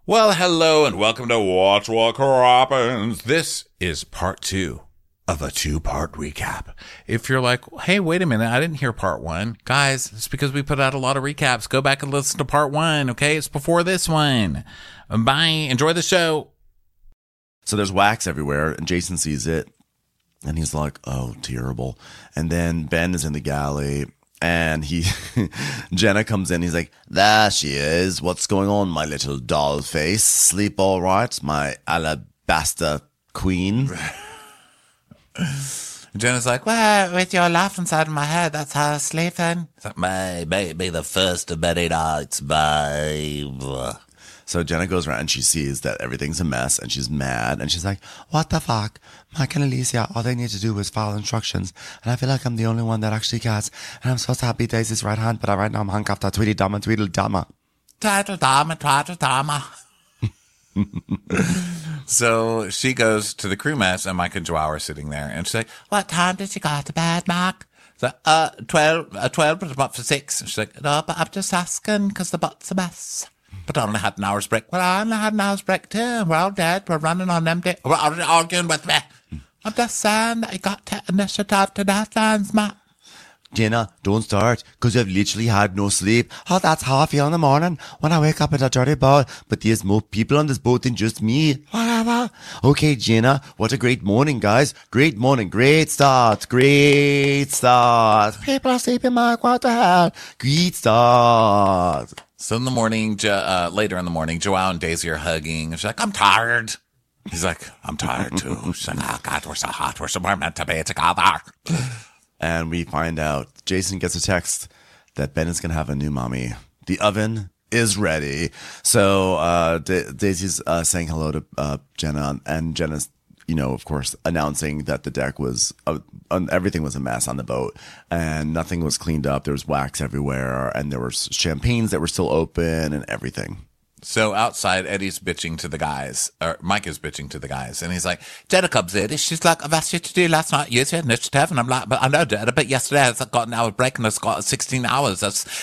Well, hello and welcome to Watch What Happens. This is part 2 of a 2-part recap. If you're like, hey, wait a minute, I didn't hear part 1. Guys, it's because we put out a lot of recaps. Go back and listen to part 1, okay? It's before this one. Bye. Enjoy the show. So there's wax everywhere, and Jason sees it, and he's like, oh, terrible. And then Ben is in the galley, and Jenna comes in. He's like, there she is. What's going on, my little doll face? Sleep all right, my alabaster queen? Jenna's like, well, with your laugh inside of my head, that's how I sleep then. It's like, may be the first of many nights, babe. So Jenna goes around and she sees that everything's a mess and she's mad and she's like, what the fuck? Mike and Alicia, all they need to do is follow instructions. And I feel like I'm the only one that actually cares. And I'm supposed to have Daisy's right hand, but right now I'm handcuffed to Tweedledum and Tweedledummer. Tweedledummer. So she goes to the crew mess and Mike and Joao are sitting there and she's like, what time did you go to bed, Mark? So, 12, but I'm up for 6. And she's like, no, but I'm just asking because the butt's a mess. But I only had an hour's break. Well, I only had an hour's break too. We're all dead. We're running on empty. We're already arguing with me. I'm just saying that you got to initiative to deadlines, Matt. Jenna, don't start, because I've literally had no sleep. Oh, that's how I feel in the morning when I wake up in a dirty boat. But there's more people on this boat than just me. Whatever. Okay, Jenna, what a great morning, guys. Great morning. Great start. Great start. People are sleeping, Mark. What the hell? Great start. So in the morning, later in the morning, Joao and Daisy are hugging. She's like, I'm tired. He's like, I'm tired too. She's like, oh God, we're so hot. We're somewhere meant to be together. And we find out Jason gets a text that Ben is going to have a new mommy. The oven is ready. So Daisy's saying hello to Jenna, and Jenna's, of course, announcing that the deck was, everything was a mess on the boat and nothing was cleaned up. There was wax everywhere and there were champagnes that were still open and everything. So outside, Eddie's bitching to the guys, or Mike is bitching to the guys, and he's like, Jenna comes in, and she's like, I've asked you to do last night, use your initiative, and I'm like, but I know, Jenna, but yesterday I've got an hour break, and I've got 16 hours,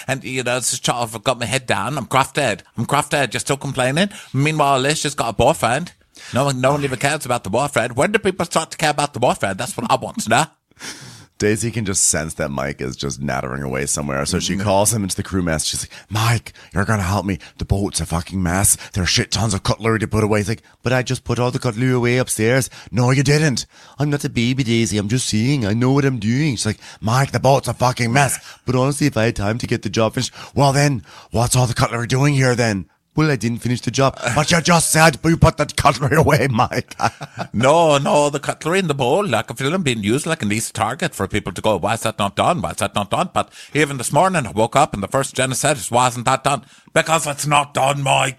I've got my head down, I'm craft dead, you're still complaining? Meanwhile, Alicia's got a boyfriend. No one even cares about the boyfriend. When do people start to care about the boyfriend? That's what I want to know. Daisy can just sense that Mike is just nattering away somewhere. So she calls him into the crew mess. She's like, Mike, you're going to help me. The boat's a fucking mess. There's shit tons of cutlery to put away. He's like, but I just put all the cutlery away upstairs. No, you didn't. I'm not a baby, Daisy. I'm just seeing. I know what I'm doing. She's like, Mike, the boat's a fucking mess. But honestly, if I had time to get the job finished, well then, what's all the cutlery doing here then? Well, I didn't finish the job. But you just said you put that cutlery away, Mike. No, the cutlery in the bowl, like a film being used like an easy target for people to go, why is that not done? Why is that not done? But even this morning I woke up and the first Jenna said, why isn't that done? Because it's not done, Mike.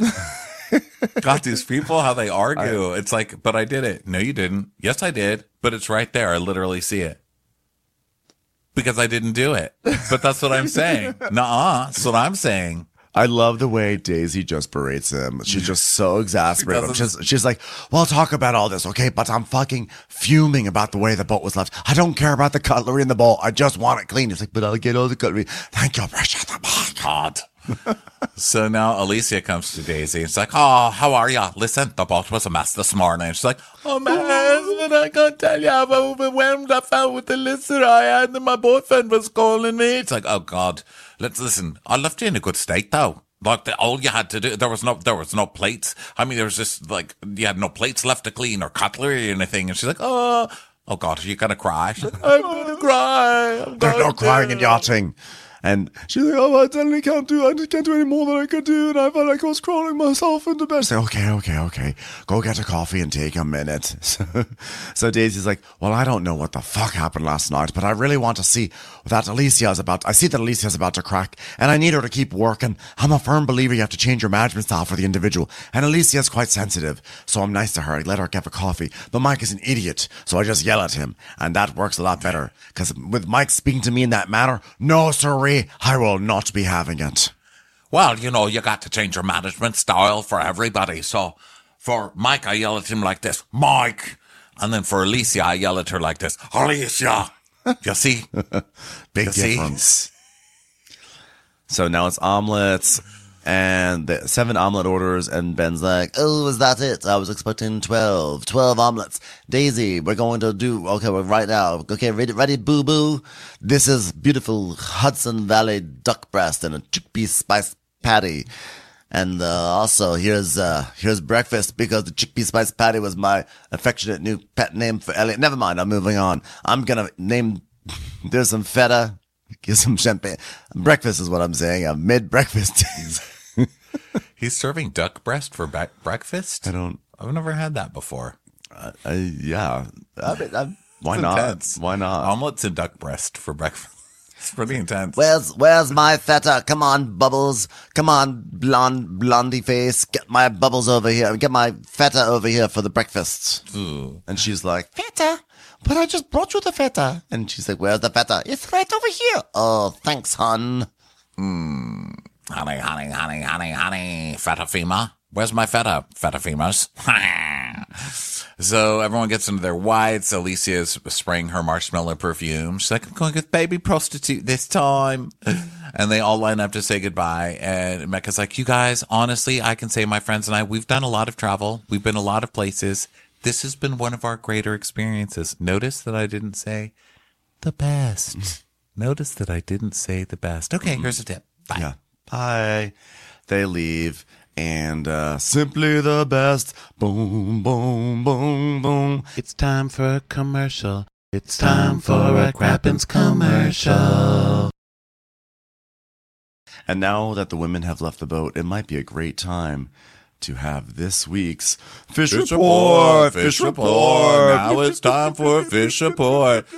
God, these people, how they argue. It's like, but I did it. No, you didn't. Yes, I did. But it's right there. I literally see it. Because I didn't do it. But that's what I'm saying. Nuh-uh. That's what I'm saying. I love the way Daisy just berates him. She's just so exasperated. She's like, well, talk about all this, okay? But I'm fucking fuming about the way the boat was left. I don't care about the cutlery in the bowl. I just want it clean. It's like, but I'll get all the cutlery. Thank you, precious. God. So now Alicia comes to Daisy. It's like, oh, how are ya? Listen, the boat was a mess this morning. She's like, oh, man, I can't tell you how overwhelmed I felt with the listener I had and my boyfriend was calling me. It's like, oh, God. Let's listen. I left you in a good state, though. Like, all you had to do, there was no plates. I mean, there was just, like, you had no plates left to clean or cutlery or anything. And she's like, oh God, are you going to cry? She's like, I'm going to cry. There's no crying and yachting. And she's like, oh, I suddenly can't do any more than I could do. And I felt like I was crawling myself into bed. Say, okay. Go get a coffee and take a minute. So Daisy's like, well, I don't know what the fuck happened last night, but I really want to see that Alicia's about to crack, and I need her to keep working. I'm a firm believer you have to change your management style for the individual. And Alicia's quite sensitive, so I'm nice to her. I let her get a coffee. But Mike is an idiot, so I just yell at him. And that works a lot better. Because with Mike speaking to me in that manner, no sirree, I will not be having it. Well, you got to change your management style for everybody. So for Mike, I yell at him like this, Mike. And then for Alicia, I yell at her like this, Alicia. You see? Big difference. So now it's omelets. And 7 omelet orders, and Ben's like, oh, is that it? I was expecting 12 omelets. Daisy, we're going to do, okay, well, right now. Okay, ready, boo-boo? This is beautiful Hudson Valley duck breast and a chickpea spice patty. And also, here's breakfast, because the chickpea spice patty was my affectionate new pet name for Elliot. Never mind, I'm moving on. I'm gonna name, there's some feta, get some champagne. Breakfast is what I'm saying. I've made breakfast. He's serving duck breast for breakfast? I've never had that before. Yeah. Why not? Intense. Why not? Omelets and duck breast for breakfast. It's pretty intense. Where's my feta? Come on, Bubbles. Come on, blondie face. Get my Bubbles over here. Get my feta over here for the breakfast. Ooh. And she's like, feta? But I just brought you the feta. And she's like, where's the feta? It's right over here. Oh, thanks, hon. Honey. Feta Fema. Where's my feta? Feta Femas. So everyone gets into their whites. Alicia is spraying her marshmallow perfume. She's like, I'm going with baby prostitute this time. And they all line up to say goodbye. And Mecca's like, you guys, honestly, I can say my friends and I, we've done a lot of travel. We've been a lot of places. This has been one of our greater experiences. Notice that I didn't say the best. Notice that I didn't say the best. Okay, here's a tip. Bye. Yeah. Bye. They leave. And simply the best. Boom, boom, boom, boom. It's time for a commercial. It's time for a Crappens commercial. And now that the women have left the boat, it might be a great time to have this week's Fish Report. Fish Report. Now it's time for Fish Report.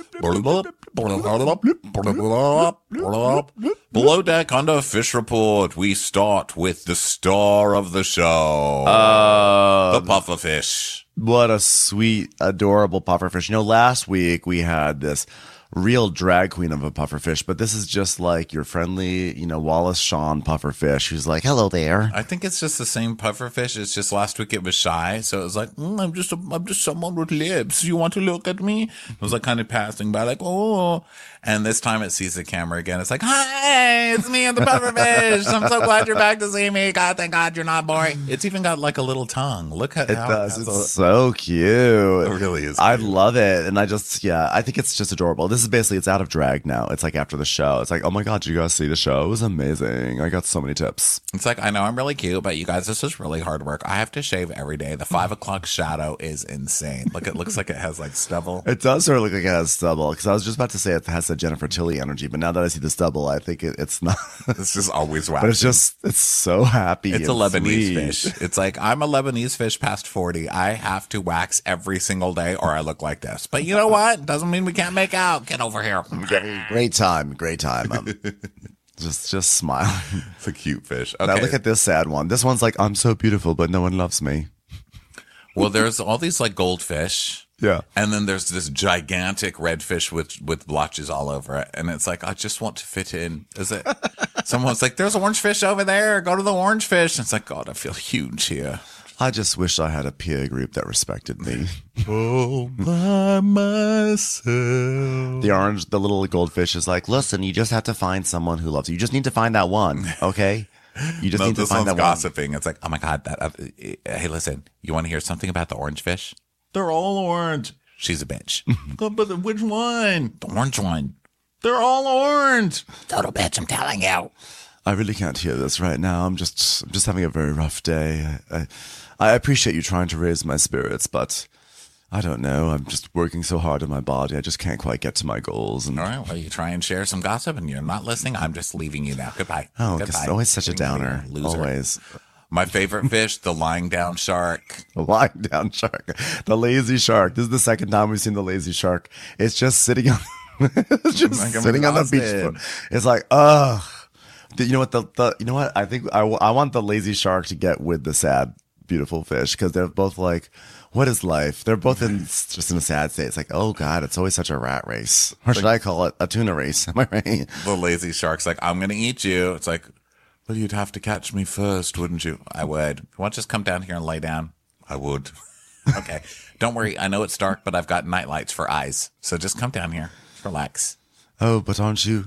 Below deck on the Fish Report, we start with the star of the show, the pufferfish. What a sweet, adorable pufferfish. You know, last week we had this real drag queen of a pufferfish, but this is just like your friendly, Wallace Shawn pufferfish who's like, hello there. I think it's just the same pufferfish. It's just last week it was shy, so it was like, I'm just someone with lips. You want to look at me? It was like kind of passing by, like, oh. And this time it sees the camera again. It's like, hi, it's me and the pufferfish. I'm so glad you're back to see me. God, thank God you're not boring. It's even got like a little tongue. Look at how it does. It's so cute. It really is. I love it. And I think it's just adorable. This is basically, it's out of drag now. It's like after the show. It's like, oh my God, did you guys see the show? It was amazing. I got so many tips. It's like, I know I'm really cute, but you guys, this is really hard work. I have to shave every day. The 5 o'clock shadow is insane. Look, it looks like it has like stubble. It does sort of look like it has stubble, because I was just about to say it has the Jennifer Tilly energy, but now that I see the stubble, I think it's not. It's just always waxing. But it's so happy. It's a Lebanese fish. It's like, I'm a Lebanese fish past 40. I have to wax every single day or I look like this. But you know what? Doesn't mean we can't make out. Get over here. Great time. Just smiling. It's a cute fish. Okay. Now look at this sad one. This one's like, I'm so beautiful, but no one loves me. Well, there's all these like goldfish. Yeah. And then there's this gigantic redfish with blotches all over it. And it's like, I just want to fit in. Is it? Someone's like, there's orange fish over there. Go to the orange fish. And it's like, God, I feel huge here. I just wish I had a peer group that respected me. Oh, by myself. The little goldfish is like, listen, you just have to find someone who loves you. You just need to find that one, okay? You just need to find that gossiping. It's like, oh my God, hey, listen, you want to hear something about the orange fish? They're all orange. She's a bitch. But which one? The orange one. They're all orange. Total bitch, I'm telling you. I really can't hear this right now. I'm just having a very rough day. I appreciate you trying to raise my spirits, but I don't know. I'm just working so hard on my body. I just can't quite get to my goals. And all right, well, you try and share some gossip and you're not listening. I'm just leaving you now. Goodbye. Oh, because it's always such a downer. Loser. Always. My favorite fish, the lying down shark. The lying down shark. The lazy shark. This is the second time we've seen the lazy shark. It's just sitting on, sitting on the beach. It's like, ugh. You know what? You know what? I think I want the lazy shark to get with the sad, beautiful fish, because they're both like, what is life? They're both just in a sad state. It's like, oh God, it's always such a rat race. Or should I call it a tuna race? Am I right? The lazy shark's like, I'm going to eat you. It's like, well, you'd have to catch me first, wouldn't you? I would. You want to just come down here and lay down? I would. Okay. Don't worry. I know it's dark, but I've got night lights for eyes. So just come down here. Relax. Oh, but aren't you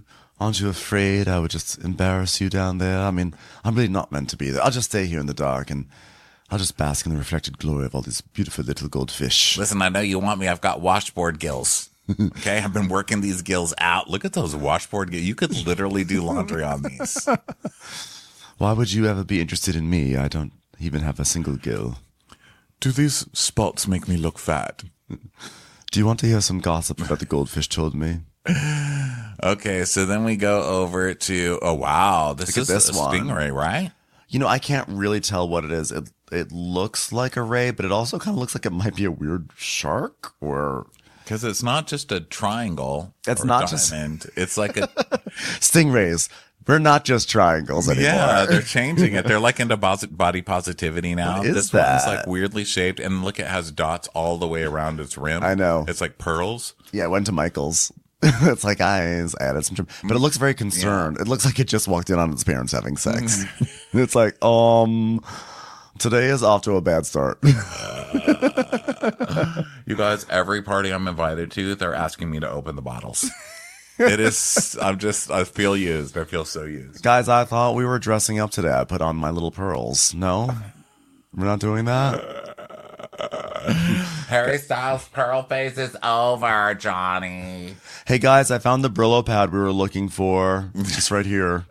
Aren't you afraid I would just embarrass you down there? I mean, I'm really not meant to be there. I'll just stay here in the dark and I'll just bask in the reflected glory of all these beautiful little goldfish. Listen, I know you want me. I've got washboard gills. Okay, I've been working these gills out. Look at those washboard gills. You could literally do laundry on these. Why would you ever be interested in me? I don't even have a single gill. Do these spots make me look fat? Do you want to hear some gossip that the goldfish told me? Okay, so then we go over to, oh, wow, this is this a one. stingray, right? You know, I can't really tell what it is. It looks like a ray, but it also kind of looks like it might be a weird shark or... Because it's not just a triangle. It's or not just- diamond. It's like a... Stingrays. We're not just triangles anymore. Yeah, they're changing it. They're like into body positivity now. What is this that? one's like weirdly shaped, and look, it has dots all the way around its rim. I know. It's like pearls. Yeah, I went to Michael's. It's like eyes, added some trim. But it looks very concerned. It looks like it just walked in on its parents having sex. It's like, today is off to a bad start. You guys, every party I'm invited to, they're asking me to open the bottles. It is, I feel used. I feel so used. Guys, I thought we were dressing up today. I put on my little pearls. No? We're not doing that? Harry Styles' pearl face is over, Johnny. Hey guys, I found the Brillo pad we were looking for. It's just right here.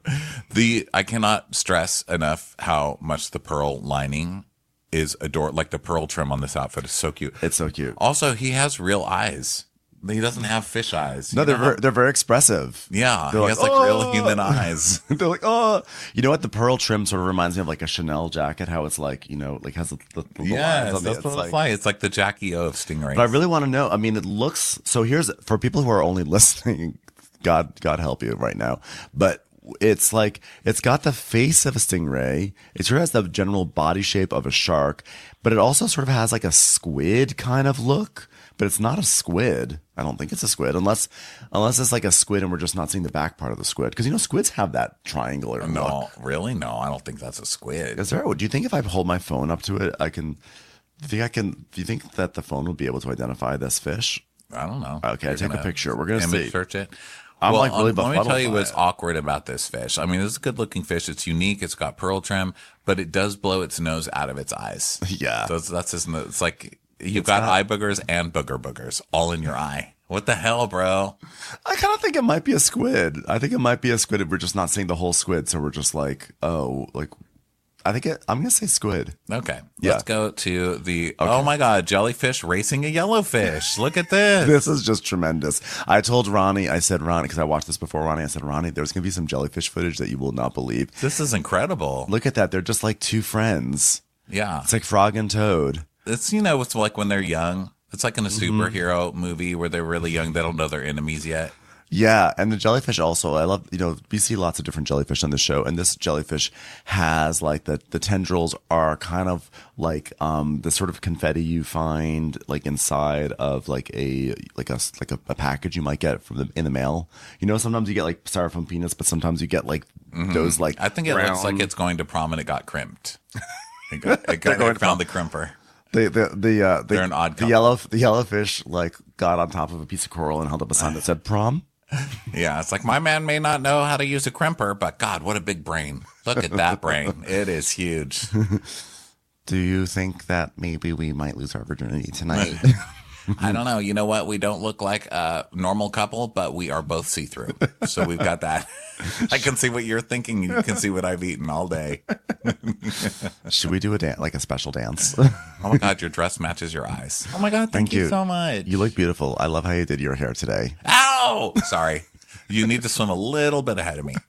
I cannot stress enough how much the pearl lining is adorable. Like the pearl trim on this outfit is so cute. It's so cute. Also, he has real eyes. He doesn't have fish eyes. No, they're very expressive. Yeah, They're he like, has like real human eyes. They're like, oh, you know what? The pearl trim sort of reminds me of like a Chanel jacket. How it's like, you know, like has the lines Yes, on that's it. what it's like. It's like the Jackie O of stingrays. But I really want to know. I mean, it looks so. Here's for people who are only listening. God help you right now. But it's like it's got the face of a stingray. It sort of has the general body shape of a shark, but it also sort of has like a squid kind of look. But it's not a squid. I don't think it's a squid, unless it's like a squid and we're just not seeing the back part of the squid. Because you know squids have that triangular No, look. really? No, I don't think that's a squid. Is there? Do you think if I hold my phone up to it, I can? Do you think that the phone will be able to identify this fish? I don't know. Okay, You're take a gonna picture. We're gonna image see. search it. I'm like really let me tell you befuddled by what's it. awkward about this fish. I mean, this is a good looking fish. It's unique. It's got pearl trim, but it does blow its nose out of its eyes. Yeah. So that's just, it's like you've got eye boogers and boogers all in your eye. What the hell, bro? I kind of think it might be a squid. I think it might be a squid. We're just not seeing the whole squid, so we're just like, oh, like. I'm gonna say squid. Okay. Yeah. Let's go to the, oh my God, jellyfish racing a yellowfish. Look at this. This is just tremendous. I told Ronnie, because I watched this before Ronnie, I said, Ronnie, there's going to be some jellyfish footage that you will not believe. This is incredible. Look at that. They're just like two friends. Yeah. It's like Frog and Toad. It's, it's like when they're young. It's like in a superhero movie where they're really young. They don't know their enemies yet. Yeah, and the jellyfish also, I love, we see lots of different jellyfish on the show, and this jellyfish has like the tendrils are kind of like the sort of confetti you find like inside of like a package you might get in the mail. Sometimes you get like styrofoam peanuts, but sometimes you get like those like I think it looks like it's going to prom and it got crimped. It found the crimper. They're an odd couple. The yellowfish like got on top of a piece of coral and held up a sign that said prom. Yeah, it's like my man may not know how to use a crimper, but God, what a big brain. Look at that brain. It is huge. Do you think that maybe we might lose our virginity tonight? I don't know. You know what? We don't look like a normal couple, but we are both see-through. So we've got that. I can see what you're thinking. You can see what I've eaten all day. Should we do a special dance? Oh my God, your dress matches your eyes. Oh my God, thank you so much. You look beautiful. I love how you did your hair today. Ow! Sorry. You need to swim a little bit ahead of me.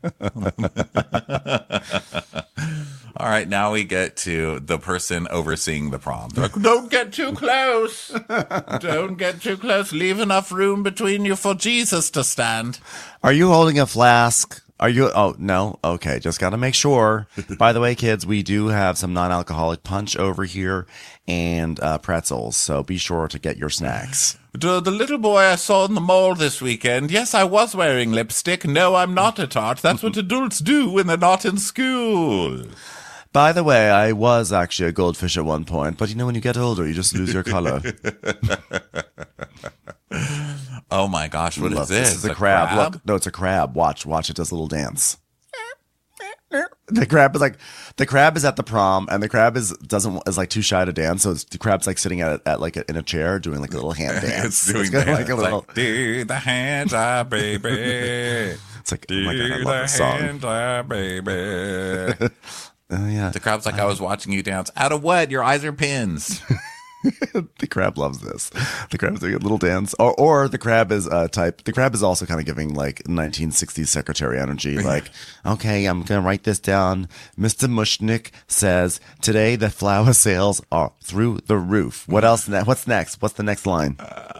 All right, now we get to the person overseeing the prom. They're like, don't get too close. Don't get too close. Leave enough room between you for Jesus to stand. Are you holding a flask? Are you? Oh, no. Okay. Just got to make sure. By the way, kids, we do have some non-alcoholic punch over here and pretzels. So be sure to get your snacks. The little boy I saw in the mall this weekend, yes, I was wearing lipstick. No, I'm not a tart. That's what adults do when they're not in school. By the way, I was actually a goldfish at one point, but when you get older, you just lose your color. Oh my gosh, what is This this? is a crab. Look, no, it's a crab. Watch, it does a little dance. The crab is at the prom, and the crab is like too shy to dance, so the crab's like sitting at like in a chair doing like a little hand dance. It's doing got, that. like a little. Like, do the hand job, baby. It's like, oh my God, I Do love the this song. hand job, baby. Oh yeah, The crab's like, I was watching you dance. Out of what? Your eyes are pins. the crab loves this. The crab's doing a little dance, or the crab is type. The crab is also kind of giving like 1960s secretary energy. Like, okay, I'm gonna write this down. Mr. Mushnick says today the flower sales are through the roof. What else? What's next? What's the next line?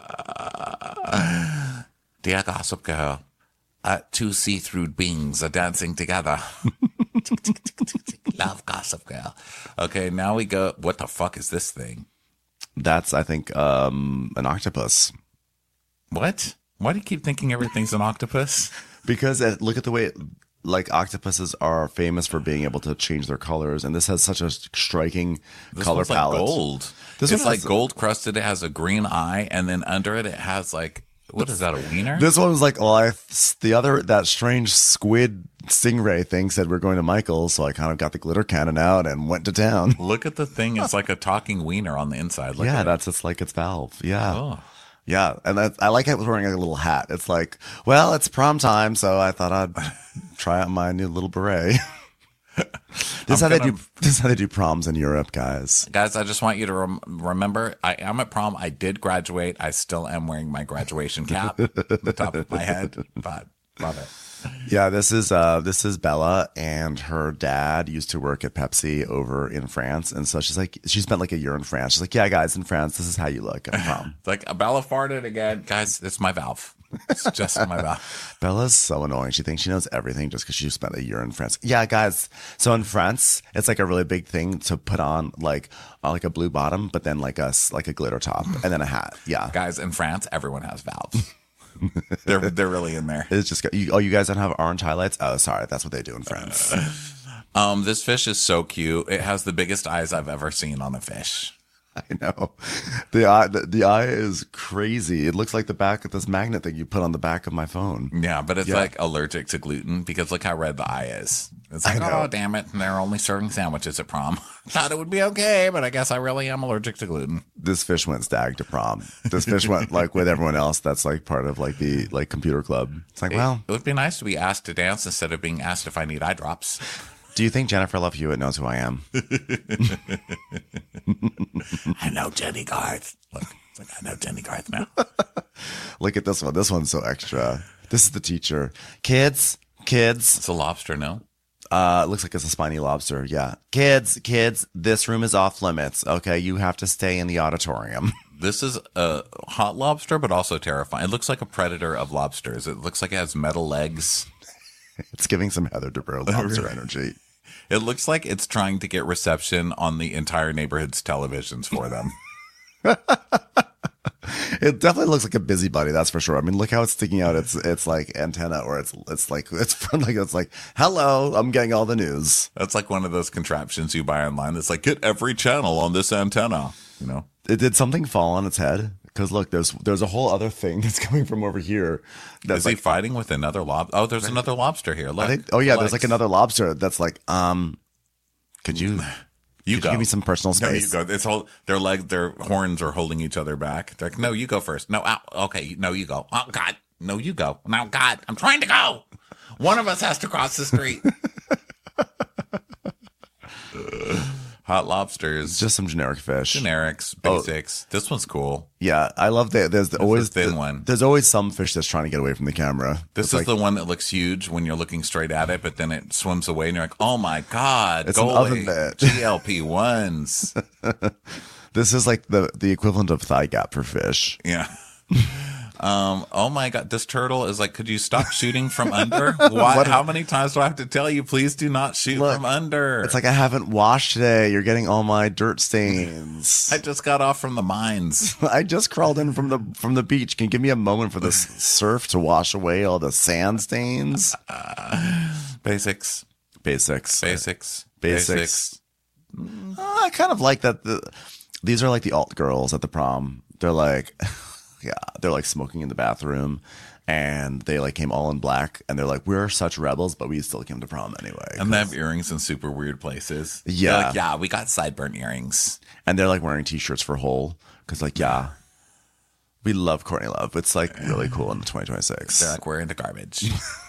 Dear Gossip Girl, two see-through beings are dancing together. Love Gossip Girl. Okay, now we go. What the fuck is this thing? That's, I think, an octopus. What? Why do you keep thinking everything's an octopus? Because look at the way, like, octopuses are famous for being able to change their colors, and this has such a striking color one's palette. Like gold. This It's one like has- gold crusted. It has a green eye, and then under it, it has like, what is that? A wiener? This one was like, well, that strange squid stingray thing said we're going to Michael's, so I kind of got the glitter cannon out and went to town. Look at the thing. It's like a talking wiener on the inside. Look Yeah, at it. it's like its valve. Yeah. Oh. Yeah, and I like it wearing a little hat. It's like, well, it's prom time, so I thought I'd try out my new little beret. This is how they do proms in Europe, guys. Guys, I just want you to remember, I am at prom. I did graduate. I still am wearing my graduation cap on the top of my head, but love it. Yeah, this is Bella, and her dad used to work at Pepsi over in France, and so she spent like a year in France. She's like, yeah, guys, in France, this is how you look at prom. It's like, Bella farted again. Guys, it's my valve. It's just my valve. Bella's so annoying. She thinks she knows everything just because she spent a year in France. Yeah, guys. So in France, it's like a really big thing to put on like a blue bottom, but then like a glitter top and then a hat. Yeah, Guys, in France, everyone has valves. They're really in there. it's just you guys don't have orange highlights. Oh, sorry, that's what they do in France. This fish is so cute. It has the biggest eyes I've ever seen on a fish. I know. The eye is crazy. It looks like the back of this magnet that you put on the back of my phone. Yeah, but it's like allergic to gluten because look how red the eye is. It's like, oh, damn it. And they're only serving sandwiches at prom. Thought it would be okay, but I guess I really am allergic to gluten. This fish went stag to prom. This fish went like with everyone else that's like part of like the like computer club. It's like, well, It would be nice to be asked to dance instead of being asked if I need eye drops. do you think Jennifer Love Hewitt knows who I am? I know Jenny Garth. Look, it's like, I know Jenny Garth now. Look at this one. This one's so extra. This is the teacher. Kids. It's a lobster, no? It looks like it's a spiny lobster. Yeah. Kids, this room is off limits. Okay, you have to stay in the auditorium. This is a hot lobster, but also terrifying. It looks like a predator of lobsters. It looks like it has metal legs. It's giving some Heather Dubrow lobster energy. It looks like it's trying to get reception on the entire neighborhood's televisions for them. It definitely looks like a busybody, that's for sure. I mean, look how it's sticking out its like antenna, or it's like hello, I'm getting all the news. That's like one of those contraptions you buy online that's like, get every channel on this antenna, you know? Did something fall on its head? Because look, there's a whole other thing that's coming from over here. That's Is he fighting with another lobster? Oh, there's another lobster here. Look. There's like another lobster that's like, could you go. give me some personal No, space? you go. It's whole, their horns are holding each other back. They're like, no, you go first. No, okay, no, you go. Oh, God, no, you go. Now, God, I'm trying to go. One of us has to cross the street. Hot lobsters. Just some generic fish. Generics, basics. This one's cool. Yeah, I love that. There's always the thin one. There's always some fish that's trying to get away from the camera. This is the one that looks huge when you're looking straight at it, but then it swims away and you're like, oh my God, It's go an away. oven mitt. GLP-1s. This is like the equivalent of thigh gap for fish. Yeah. Oh my God, this turtle is like, could you stop shooting from under? Why? How many times do I have to tell you, please do not shoot from under? It's like, I haven't washed today. You're getting all my dirt stains. I just got off from the mines. I just crawled in from the beach. Can you give me a moment for this surf to wash away all the sand stains? Basics. I kind of like that. These are like the alt girls at the prom. They're like, yeah, they're like smoking in the bathroom, and they like came all in black, and they're like, we're such rebels, but we still came to prom anyway. And they have earrings in super weird places. Yeah. They're like, yeah, we got sideburn earrings. And they're like wearing t-shirts for Hole because like, yeah, we love Courtney Love. It's like really cool in 2026. They're like, we're into garbage.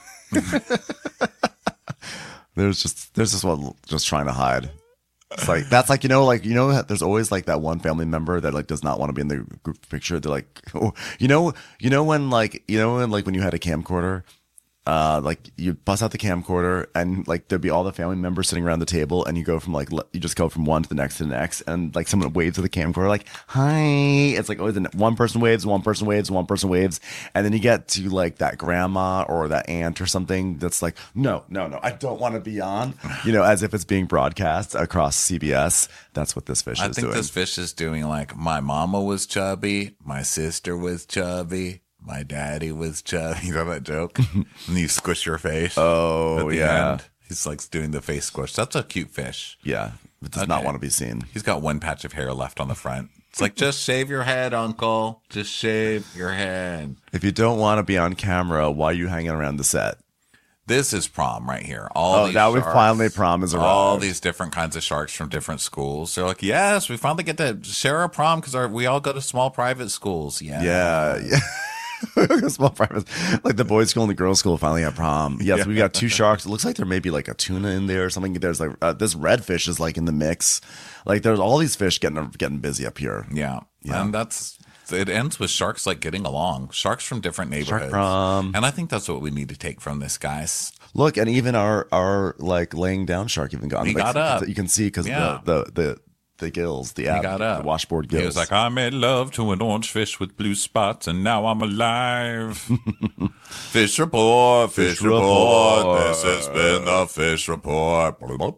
There's this one just trying to hide. It's like that's like there's always like that one family member that like does not want to be in the group picture. They're like, oh, when when you had a camcorder, like you bust out the camcorder and like there'd be all the family members sitting around the table, and you go from like you just go from one to the next to the next, and like someone waves to the camcorder like hi. It's like always one person waves, one person waves, one person waves, and then you get to like that grandma or that aunt or something that's like no, I don't want to be on, as if it's being broadcast across CBS. That's what this fish is doing. I think this fish is doing like my mama was chubby, my sister was chubby. My daddy was chubby. You know that joke? And you squish your face. Oh, at the yeah. end. He's like doing the face squish. That's a cute fish. Yeah. It does not want to be seen. He's got one patch of hair left on the front. It's like, just shave your head, uncle. Just shave your head. If you don't want to be on camera, why are you hanging around the set? This is prom right here. We finally prom is around. All these different kinds of sharks from different schools. They're like, yes, we finally get to share our prom because we all go to small private schools. Yeah. Small private, like the boys' school and the girls' school finally have prom. Yes, we got two sharks. It looks like there may be like a tuna in there or something. There's like this redfish is like in the mix. Like there's all these fish getting busy up here. Yeah. And it ends with sharks like getting along. Sharks from different neighborhoods. Shark prom. And I think that's what we need to take from this, guys. Look, and even our like laying down shark even got. He got up. You can see because the gills, the washboard gills. He was like, I made love to an orange fish with blue spots, and now I'm alive. Fish report, fish report. This has been the fish report.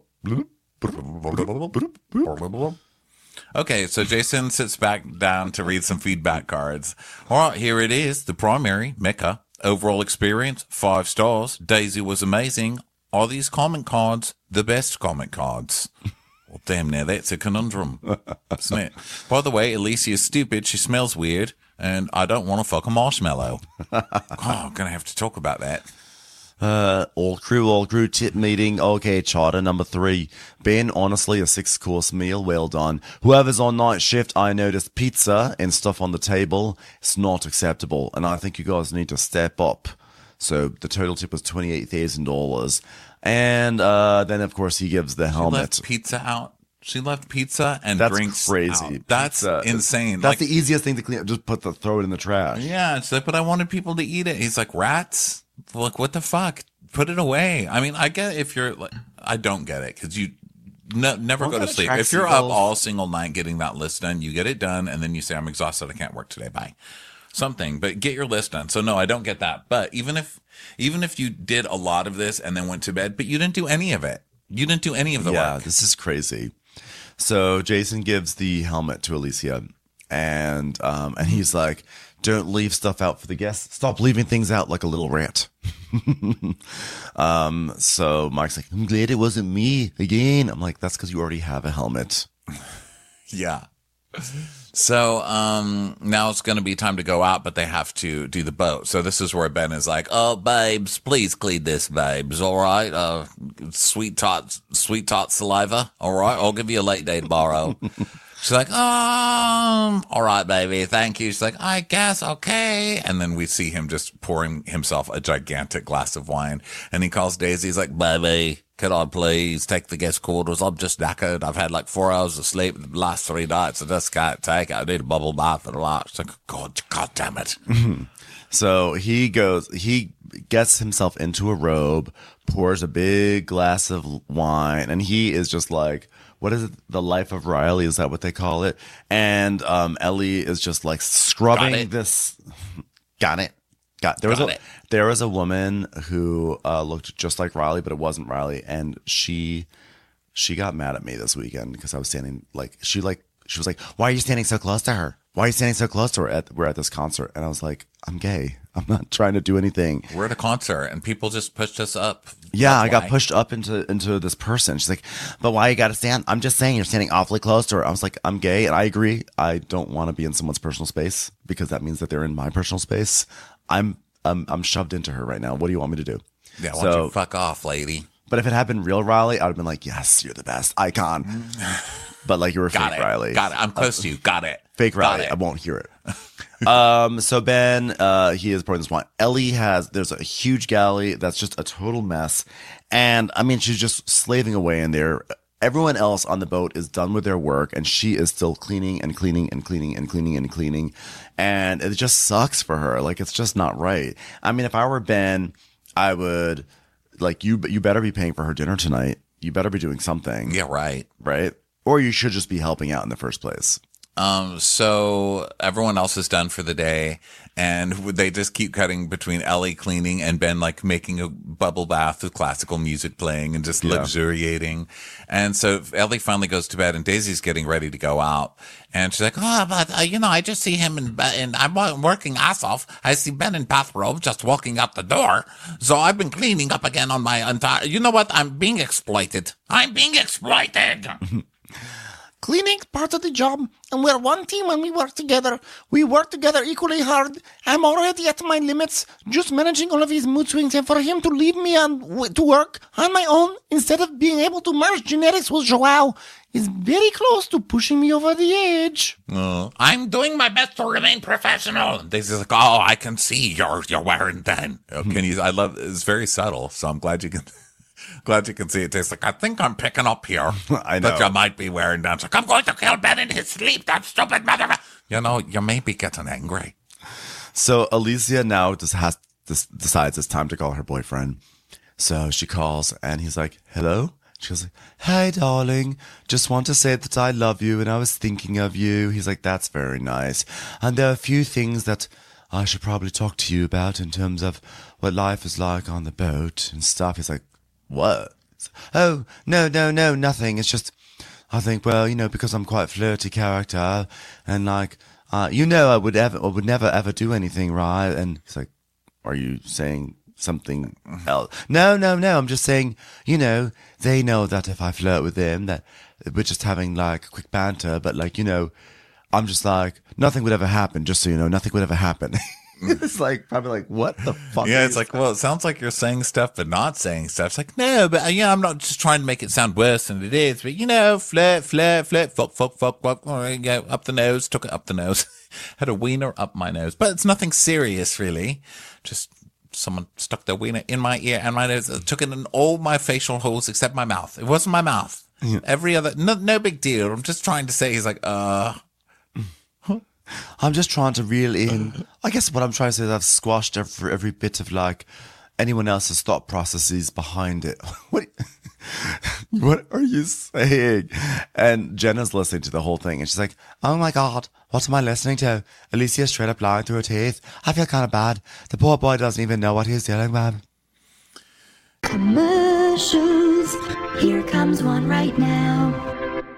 Okay, so Jason sits back down to read some feedback cards. All right, here it is. The primary, Mecca. Overall experience, 5 stars. Daisy was amazing. Are these comment cards the best comment cards? Well, damn, now that's a conundrum, isn't it? By the way, Alicia's stupid. She smells weird, and I don't want to fuck a marshmallow. I'm going to have to talk about that. All crew tip meeting. Okay, charter number 3. Ben, honestly, a 6-course meal. Well done. Whoever's on night shift, I noticed pizza and stuff on the table. It's not acceptable, and I think you guys need to step up. So the total tip was $28,000. And then, of course, he gives the helmet. She left pizza out. She left pizza and That's drinks crazy. out. That's insane. That's the easiest thing to clean up. Just throw it in the trash. Yeah, it's like, but I wanted people to eat it. He's like, rats? Like, what the fuck? Put it away. I mean, I get it if you're like, I don't get it because you never go to sleep. If you're up all single night getting that list done, you get it done, and then you say, I'm exhausted. I can't work today. Bye. Something, but get your list done. So no, I don't get that. But even if you did a lot of this and then went to bed, but you didn't do any of it. You didn't do any of the work. Yeah, this is crazy. So Jason gives the helmet to Alicia, and he's like, don't leave stuff out for the guests. Stop leaving things out like a little rat. So Mike's like, I'm glad it wasn't me again. I'm like, that's because you already have a helmet. Yeah. So now it's going to be time to go out, but they have to do the boat. So this is where Ben is like, oh, babes, please clean this, babes. All right. Sweet tot saliva. All right. I'll give you a late day tomorrow. She's like, all right, baby. Thank you. She's like, I guess. Okay. And then we see him just pouring himself a gigantic glass of wine. And he calls Daisy. He's like, baby, could I please take the guest quarters? I'm just knackered. I've had like 4 hours of sleep the last 3 nights. I just can't take it. I need a bubble bath and a lot. She's like, God damn it. So he gets himself into a robe, pours a big glass of wine, and he is just like, what is it? The Life of Riley? Is that what they call it? And Ellie is just like scrubbing this. Got it. There was a woman who looked just like Riley, but it wasn't Riley, and she got mad at me this weekend because I was standing she was like, why are you standing so close to her? why are you standing so close to her? We're at this concert. And I was like, I'm gay. I'm not trying to do anything. We're at a concert and people just pushed us up. Yeah, That's I got why. pushed up into this person. She's like, but why you got to stand? I'm just saying you're standing awfully close to her. I was like, I'm gay. And I agree. I don't want to be in someone's personal space because that means that they're in my personal space. I'm shoved into her right now. What do you want me to do? Yeah, why don't you fuck off, lady? But if it had been real Riley, I would have been like, yes, you're the best icon. But like you were Got fake it. Riley. Got it. I'm close to you. Got it. Fake Got Riley. it. I won't hear it. So Ben, he is pouring this wine. Ellie there's a huge galley that's just a total mess. And I mean, she's just slaving away in there. Everyone else on the boat is done with their work and she is still cleaning and cleaning and cleaning and cleaning and cleaning. And it just sucks for her. Like, it's just not right. I mean, if I were Ben, I would like, you better be paying for her dinner tonight. You better be doing something. Yeah, right. Right? Or you should just be helping out in the first place. So everyone else is done for the day and they just keep cutting between Ellie cleaning and Ben like making a bubble bath with classical music playing and just luxuriating. And so Ellie finally goes to bed and Daisy's getting ready to go out and she's like, oh, but I just see him and I'm working ass off. I see Ben in bathrobe just walking out the door. So I've been cleaning up again on my entire, you know what? I'm being exploited. Cleaning's part of the job, and we're one team when we work together. We work together equally hard. I'm already at my limits, just managing all of these mood swings, and for him to leave me to work on my own instead of being able to merge genetics with Joao is very close to pushing me over the edge. I'm doing my best to remain professional. Daisy's like, oh, I can see you're wearing then. Can you? I love it's very subtle, so I'm glad you can. Glad you can see it. Tastes like, I think I'm picking up here. I know. That you might be wearing down. It's like, I'm going to kill Ben in his sleep, that stupid motherfucker. You know, you may be getting angry. So Alicia now decides it's time to call her boyfriend. So she calls and he's like, hello? She goes, hey, darling, just want to say that I love you and I was thinking of you. He's like, that's very nice. And there are a few things that I should probably talk to you about in terms of what life is like on the boat and stuff. He's like, what? Oh, no, nothing. It's just, I think, well, because I'm quite a flirty character and like, I would never ever do anything, right? And he's like, are you saying something else? No, I'm just saying, they know that if I flirt with them, that we're just having like a quick banter, but like, I'm just like, nothing would ever happen, just so you know, nothing would ever happen. It's like, probably like, what the fuck? Yeah, it's like, well, it sounds like you're saying stuff, but not saying stuff. It's like, no, but I'm not just trying to make it sound worse than it is, but flirt, fuck, yeah, up the nose, took it up the nose, had a wiener up my nose, but it's nothing serious, really. Just someone stuck their wiener in my ear and my nose, took it in all my facial holes except my mouth. It wasn't my mouth. Yeah. Every other, no big deal. I'm just trying to say, he's like, I'm just trying to reel in. I guess what I'm trying to say is I've squashed every bit of like anyone else's thought processes behind it. What are you saying? And Jenna's listening to the whole thing and she's like, oh my God, what am I listening to? Alicia's straight up lying through her teeth. I feel kind of bad. The poor boy doesn't even know what he's dealing with. Commercials. Here comes one right now.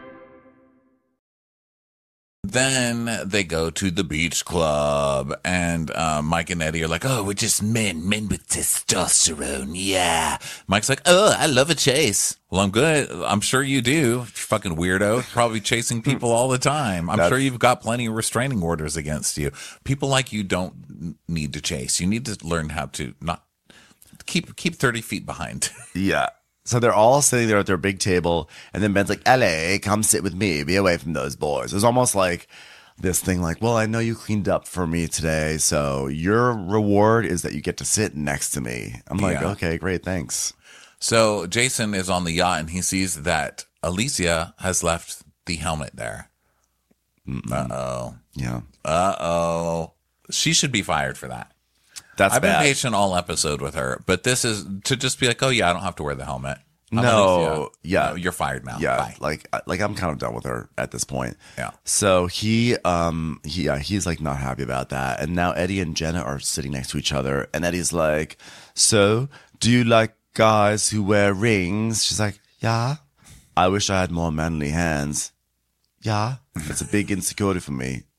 Then they go to the beach club, and Mike and Eddie are like, oh, we're just men with testosterone, yeah. Mike's like, oh, I love a chase. Well, I'm good. I'm sure you do. You fucking weirdo. Probably chasing people all the time. I'm sure you've got plenty of restraining orders against you. People like you don't need to chase. You need to learn how to not keep 30 feet behind. Yeah. So they're all sitting there at their big table, and then Ben's like, LA, come sit with me. Be away from those boys. It was almost like this thing like, well, I know you cleaned up for me today, so your reward is that you get to sit next to me. I'm like, okay, great, thanks. So Jason is on the yacht, and he sees that Alicia has left the helmet there. Uh-oh. Yeah. Uh-oh. She should be fired for that. I've been patient all episode with her, but this is to just be like, oh yeah, I don't have to wear the helmet. No, you're fired now. Yeah, bye. like I'm kind of done with her at this point. Yeah. So he's like not happy about that, and now Eddie and Jenna are sitting next to each other, and Eddie's like, so do you like guys who wear rings? She's like, yeah. I wish I had more manly hands. Yeah, it's a big insecurity for me.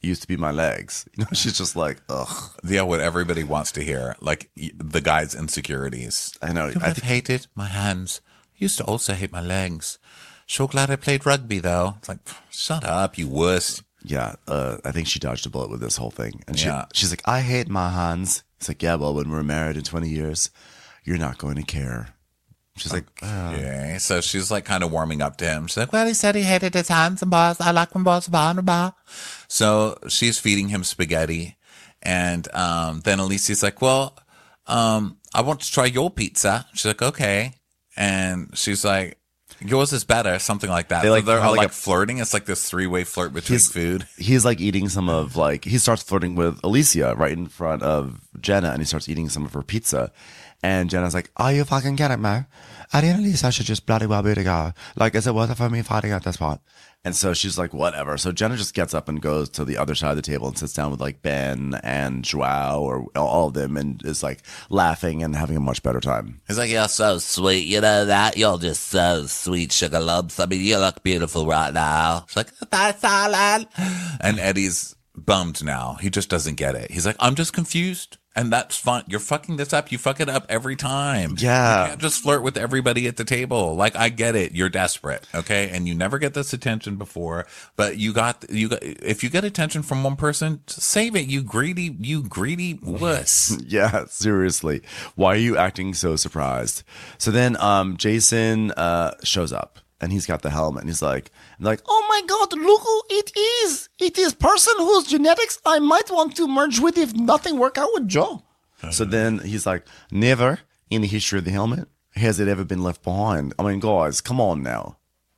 used to be my legs. You know, she's just like, ugh. Yeah, what everybody wants to hear, like the guy's insecurities. I know. You have hated my hands. Used to also hate my legs. So glad I played rugby, though. It's like, shut up, you wuss. Yeah, I think she dodged a bullet with this whole thing. And Yeah. she's like, I hate my hands. It's like, yeah, well, when we're married in 20 years, you're not going to care. She's like, Okay, so she's like kind of warming up to him. She's like, well, he said he hated his hands and balls. I like when balls are on bar. So she's feeding him spaghetti. And then Alicia's like, well, I want to try your pizza. She's like, okay. And she's like, yours is better, something like that. They're all like flirting. It's like this 3-way flirt between food. He's like eating some of he starts flirting with Alicia right in front of Jenna, and he starts eating some of her pizza. And Jenna's like, are you fucking kidding me? I think Alicia should just bloody well be together. Like, is it worth it for me fighting at this spot? And so she's like, whatever. So Jenna just gets up and goes to the other side of the table and sits down with like Ben and Joao or all of them and is like laughing and having a much better time. He's like, you're so sweet. You know that? You're just so sweet, sugar lumps. I mean, you look beautiful right now. She's like, that's all. And Eddie's bummed now. He just doesn't get it. He's like, I'm just confused. And that's fine. You're fucking this up. You fuck it up every time. Yeah. You can't just flirt with everybody at the table. Like, I get it. You're desperate. Okay. And you never get this attention before, but if you get attention from one person, save it. You greedy wuss. Yeah, seriously. Why are you acting so surprised? So then Jason shows up. And he's got the helmet, and he's like, Oh my God, look who it is. It is person whose genetics I might want to merge with if nothing work out with Joe. So then he's like, never in the history of the helmet has it ever been left behind. I mean, guys, come on now.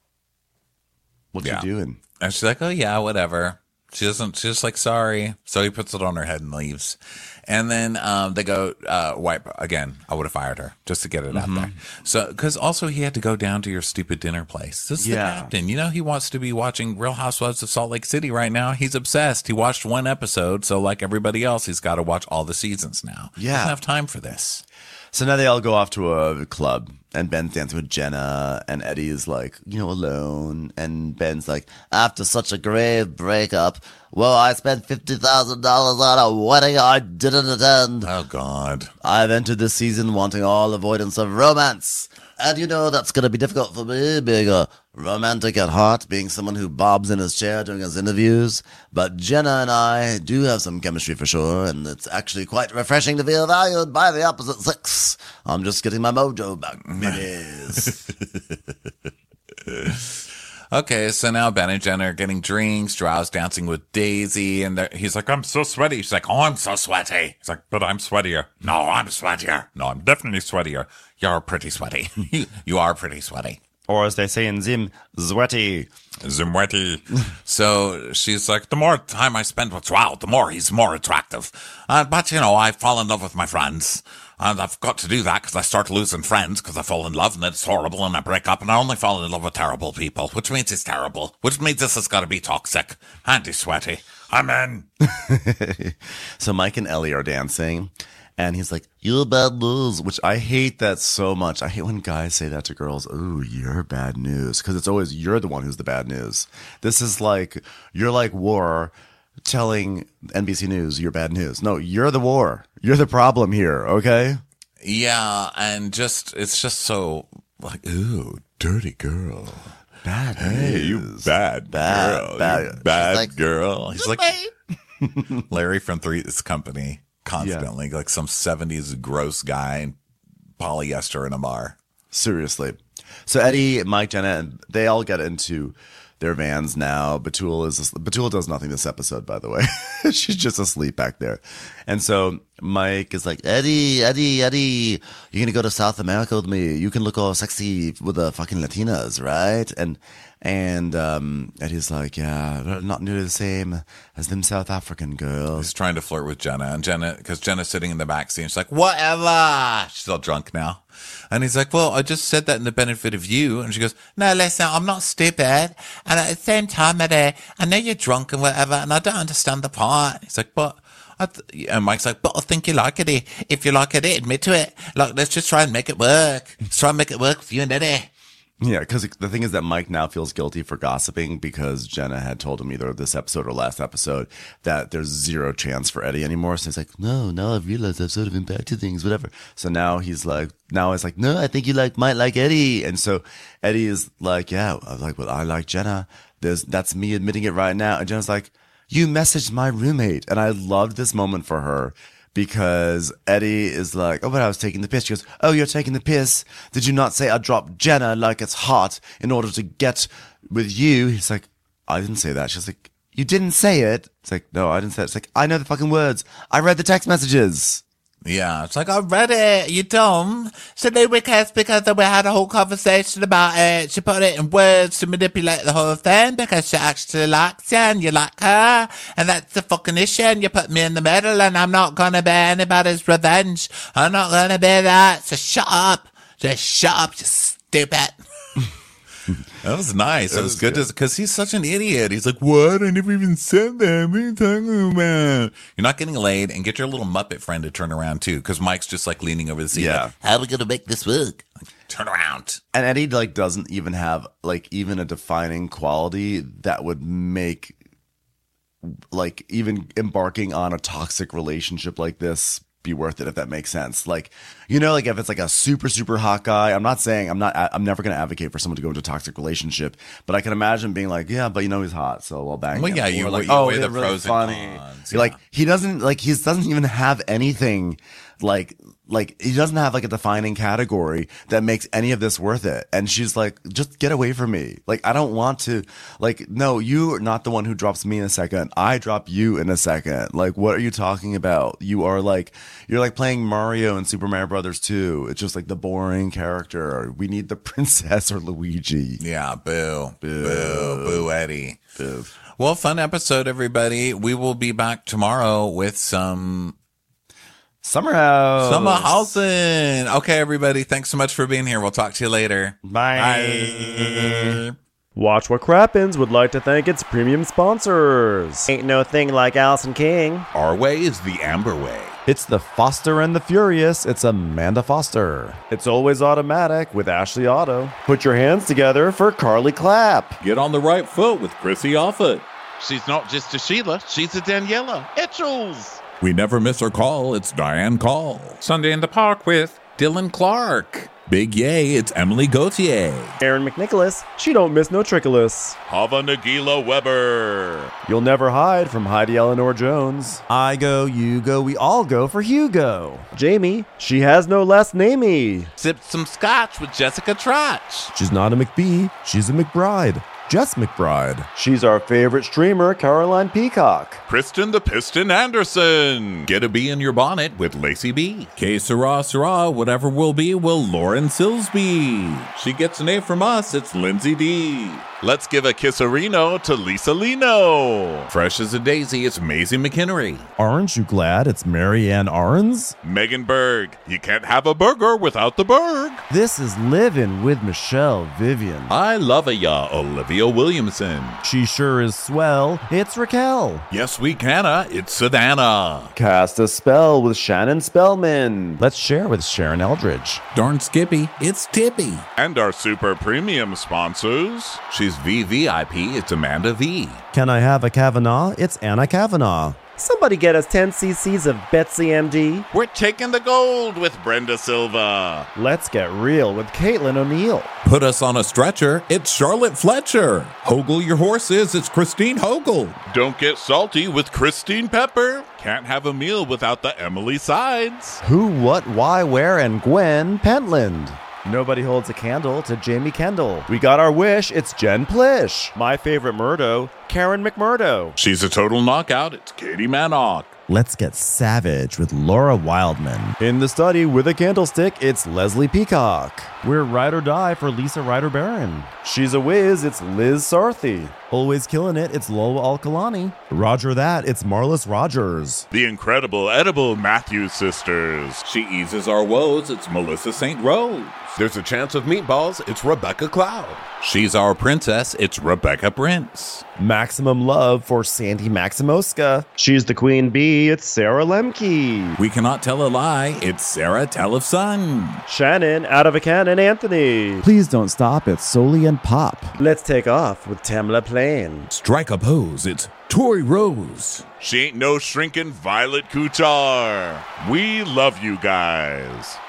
What you doing? And she's like, oh yeah, whatever. She's just like, sorry. So he puts it on her head and leaves. And then they go wipe again. I would have fired her just to get it out there. So because also he had to go down to your stupid dinner place. This is the captain. You know, he wants to be watching Real Housewives of Salt Lake City right now. He's obsessed. He watched one episode. So like everybody else, he's got to watch all the seasons now. Yeah. He doesn't have time for this. So now they all go off to a club, and Ben's dancing with Jenna, and Eddie is like, alone. And Ben's like, after such a grave breakup, well, I spent $50,000 on a wedding I didn't attend. Oh, God. I've entered this season wanting all avoidance of romance. And that's going to be difficult for me, being a romantic at heart, being someone who bobs in his chair during his interviews. But Jenna and I do have some chemistry for sure, and it's actually quite refreshing to feel valued by the opposite sex. I'm just getting my mojo back, babies. Okay, so now Ben and Jenna are getting drinks. Joao's dancing with Daisy, and he's like, I'm so sweaty. She's like, oh, I'm so sweaty. He's like, but I'm sweatier. No, I'm sweatier. No, I'm definitely sweatier. You're pretty sweaty. You are pretty sweaty. Or as they say in Zim, zwetty. Zimwetty. So she's like, the more time I spend with Joao, the more he's more attractive. But, I fall in love with my friends. And I've got to do that because I start losing friends because I fall in love and it's horrible and I break up and I only fall in love with terrible people, which means it's terrible, which means this has got to be toxic. And he's sweaty. I'm in. So Mike and Ellie are dancing. And he's like, you're bad news, which I hate that so much. I hate when guys say that to girls. Ooh, you're bad news. Because it's always you're the one who's the bad news. This is like, you're like war telling NBC News you're bad news. No, you're the war. You're the problem here, okay? Yeah, and it's just so like, ooh, dirty girl. Bad Hey, news. you bad girl. Bad. You bad Like, girl. He's like Larry from Three's Company. Constantly, like some 70s gross guy in polyester in a bar. Seriously. So Eddie, Mike, Jenna, and they all get into their vans now. Batul does nothing this episode, by the way. She's just asleep back there. And so Mike is like, Eddie, you're going to go to South America with me. You can look all sexy with the fucking Latinas, right? And Eddie's like, yeah, not nearly the same as them South African girls. He's trying to flirt with Jenna, and because Jenna's sitting in the back seat, she's like, whatever. She's all drunk now. And he's like, well, I just said that in the benefit of you. And she goes, no, listen, I'm not stupid. And at the same time, Eddie, I know you're drunk and whatever, and I don't understand the part. He's like, but... And Mike's like, but I think you like Eddie. If you like Eddie, admit to it. Like, let's just try and make it work. Let's try and make it work with you and Eddie. Yeah, because the thing is that Mike now feels guilty for gossiping because Jenna had told him either this episode or last episode that there's zero chance for Eddie anymore. So he's like, no, I've realized I've sort of impacted things, whatever. So now it's like, no, I think you might like Eddie. And so Eddie is like, yeah, I was like, well, I like Jenna. That's me admitting it right now. And Jenna's like, you messaged my roommate. And I loved this moment for her. Because Eddie is like, oh, but I was taking the piss. She goes, oh, you're taking the piss. Did you not say I dropped Jenna like it's hot in order to get with you? He's like, I didn't say that. She's like, you didn't say it. It's like, no, I didn't say it. It's like, I know the fucking words. I read the text messages. Yeah, it's like, I read it, you dumb. So they were cast because we had a whole conversation about it. She put it in words to manipulate the whole thing because she actually likes you and you like her. And that's the fucking issue. And you put me in the middle and I'm not gonna be anybody's revenge. I'm not gonna be that. So shut up. Just shut up, you stupid. That was nice. That was good because he's such an idiot. He's like, what? I never even said that. What are you talking about? You're not getting laid, and get your little Muppet friend to turn around too, because Mike's just like leaning over the seat. Yeah. Like, how are we gonna make this work? Like, turn around. And Eddie doesn't even have even a defining quality that would make even embarking on a toxic relationship like this be worth it, if that makes sense. If it's a super, super hot guy, I'm never going to advocate for someone to go into a toxic relationship, but I can imagine being like, yeah, but he's hot, so I'll bang him. Well, yeah, you weigh the pros and cons. Yeah. He doesn't even have anything he doesn't have a defining category that makes any of this worth it. And she's like, just get away from me. I don't want to, no, you're not the one who drops me in a second. I drop you in a second. What are you talking about? You are you're playing Mario in Super Mario Brothers 2. It's just the boring character. We need the princess or Luigi. Yeah, boo, Eddie. Boo. Well, fun episode, everybody. We will be back tomorrow with some Summerhausen. Okay, everybody. Thanks so much for being here. We'll talk to you later. Bye. Watch What Crappens would like to thank its premium sponsors. Ain't no thing like Allison King. Our way is the Amber way. It's the Foster and the Furious. It's Amanda Foster. It's Always Automatic with Ashley Otto. Put your hands together for Carly Clapp. Get on the right foot with Chrissy Offit. She's not just a Sheila, she's a Daniela Etchells. We never miss her call. It's Diane Call. Sunday in the Park with Dylan Clark. Big yay, it's Emily Gauthier. Aaron McNicholas. She don't miss no trickolas. Hava Nagila Weber. You'll never hide from Heidi Eleanor Jones. I go, you go, we all go for Hugo. Jamie. She has no last namey. Sipped some scotch with Jessica Trotch. She's not a McBee, she's a McBride. Jess McBride. She's our favorite streamer, Caroline Peacock. Kristen the Piston Anderson. Get a bee in your bonnet with Lacey B. Que sera, whatever will be, will Lauren Silsby. She gets an A from us, it's Lindsay D. Let's give a kisserino to Lisa Lino. Fresh as a daisy, it's Maisie McHenry. Aren't you glad it's Marianne Arns? Megan Berg. You can't have a burger without the Berg. This is Livin' with Michelle Vivian. I love ya, Olivia Williamson. She sure is swell. It's Raquel. Yes, we canna. It's Savannah. Cast a spell with Shannon Spellman. Let's share with Sharon Eldridge. Darn Skippy, it's Tippy. And our super premium sponsors. She's VVIP, it's Amanda V. Can I have a Kavanaugh? It's Anna Kavanaugh. Somebody get us 10 cc's of Betsy MD. We're taking the gold with Brenda Silva. Let's get real with Caitlin O'Neill. Put us on a stretcher, it's Charlotte Fletcher. Hogel your horses, it's Christine Hogel. Don't get salty with Christine Pepper. Can't have a meal without the Emily Sides. Who, what, why, where, and Gwen Pentland. Nobody holds a candle to Jamie Kendall. We got our wish, it's Jen Plish. My favorite Murdo, Karen McMurdo. She's a total knockout, it's Katie Manock. Let's get savage with Laura Wildman. In the study with a candlestick, it's Leslie Peacock. We're ride or die for Lisa Ryder Barron. She's a whiz, it's Liz Sarthy. Always killing it, it's Lola Alkalani. Roger that, it's Marlis Rogers. The incredible edible Matthews sisters. She eases our woes, it's Melissa St. Rose. There's a chance of meatballs. It's Rebecca Cloud. She's our princess. It's Rebecca Prince. Maximum love for Sandy Maximoska. She's the queen bee. It's Sarah Lemke. We cannot tell a lie. It's Sarah Tellefson. Shannon, out of a cannon, Anthony. Please don't stop. It's Soli and Pop. Let's take off with Tamla Plain. Strike a pose. It's Tori Rose. She ain't no shrinking Violet Kuchar. We love you guys.